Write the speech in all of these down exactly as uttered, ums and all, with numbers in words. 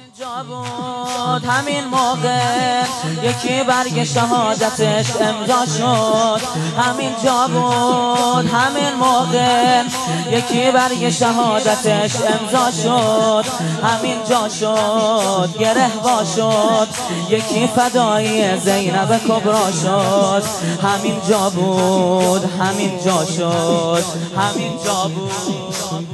همینجا بود همین موقع یکی برگ شهادتش امضا شد. همینجا بود همین موقع یکی برگ شهادتش امضا شد. همینجا شد گره وا شد یکی فدایی زینب کبرا شد. همینجا بود همینجا شد همینجا بود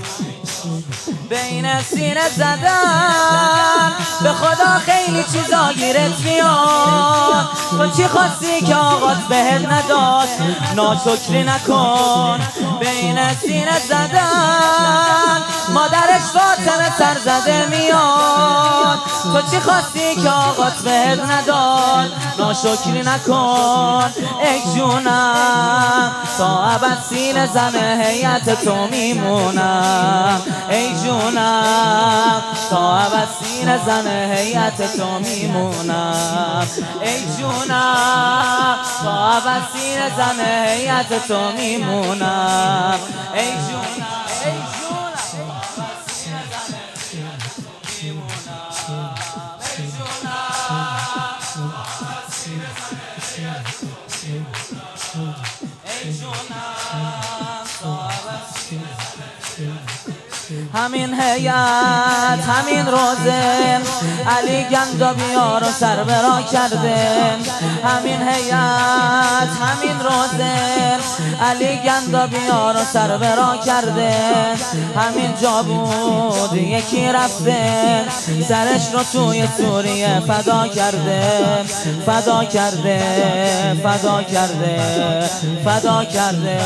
بین سینه زدن به خدا خیلی چیزا گیرت میاد. تو چی خواستی که آقات بهت نداد؟ ناشکری نکن. بین سینه زدن مادرش فاطمه سر زده میاد. تو چی خواستی که آقات بهت نداد؟ ناشکری نکن. ای جونم تا ابد سینه زن هیئت تو میمونم. ای جونم تا ابد سینه زن هیئت تو میمونم. ای جونم تا ابد سینه زن هیئت تو میمونم. ای جونم ای جونم تا ابد سینه زن هیئت تو میمونم. ای جونم تا ابد سینه زن هیئت تو میمونم. ای جونم تا ابد سینه زن همین هیئت همین روزه علی گندابیا رو سربرا کرده. همین هیئت همین روزه علی گندابیا رو سربرا کرده. همین جا بود یکی رفته سرش رو توی سوریه فدا کرده. فدا کرده فدا کرده فدا کرده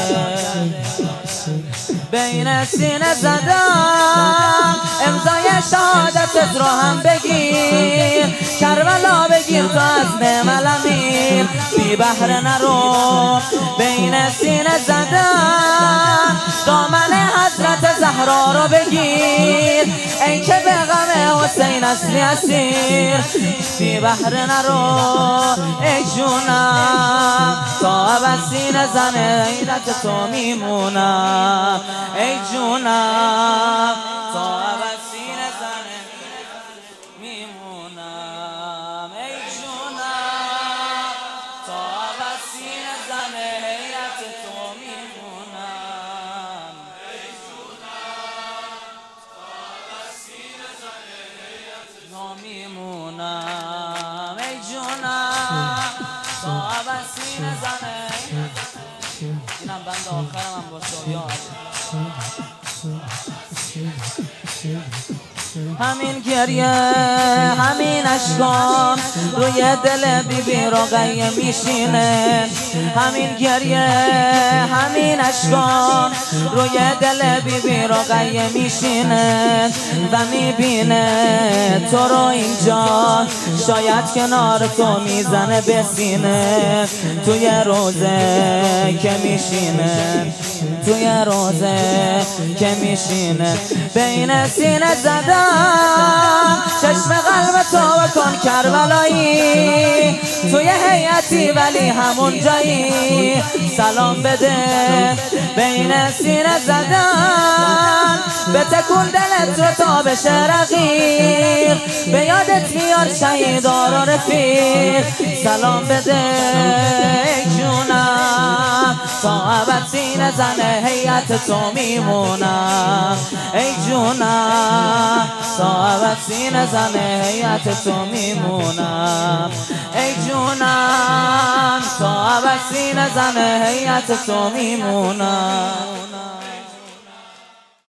بین سینه زدم امضای شهادتت رو هم بگیر. کربلا بگیر تو از نعم الامیر بی بهره نرو. بین سینه زدم دامن حضرت زهرا رو بگیر. ای که به غم حسین اصلی اسیر بی بهره نرو. ای جونم تا ابد سینه زن هیئت تو میمونم. ای جونم تا ابد سینه زن میمونم. ای جونم تا ابد سینه زن هیئت تو میمونم. ای جونم تا ابد سینه زن هیئت تو میمونم. ای جونم تا ابد سینه زن اینم بند آخرم هم باشه یاد. همین گریه همین اشکام روی دل بی بی رقیه میشینه. همین گریه همین اشکام روی دل بی بی رقیه میشینه و میبینه تو رو اینجا شاید کنار تو میزنه به سینه. توی روزه که میشینه توی روزه که میشینه بین سینه زدم چشم قلب تو بکن کربلایی. توی هیئتی ولی همون جایی سلام بده. بین سینه زدم به تکون دلت رو تا بشه رقیق. به یادت میار شهیدار و رفیق سلام بده. ای جونم تا ابد سینه زن هیئت تو میمونم. ای جونم تا ابد سینه زن هیئت تو میمونم. ای جونم تا ابد سینه زن هیئت تو میمونم.